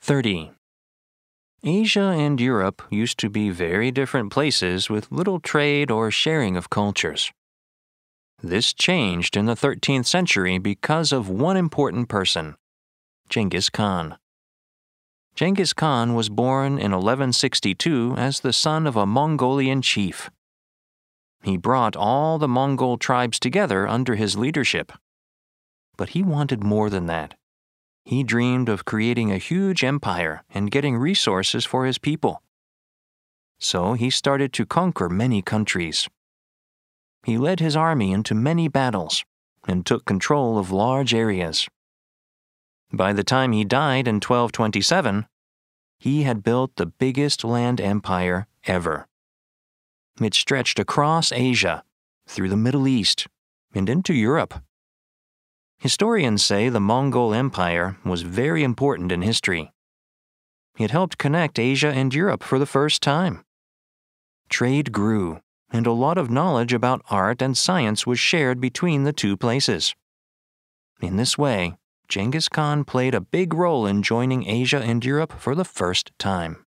30. Asia and Europe used to be very different places with little trade or sharing of cultures. This changed in the 13th century because of one important person, Genghis Khan. Genghis Khan was born in 1162 as the son of a Mongolian chief. He brought all the Mongol tribes together under his leadership. But he wanted more than that. He dreamed of creating a huge empire and getting resources for his people. So he started to conquer many countries. He led his army into many battles and took control of large areas. By the time he died in 1227, he had built the biggest land empire ever. It stretched across Asia, through the Middle East, and into Europe. Historians say the Mongol Empire was very important in history. It helped connect Asia and Europe for the first time. Trade grew, and a lot of knowledge about art and science was shared between the two places. In this way, Genghis Khan played a big role in joining Asia and Europe for the first time.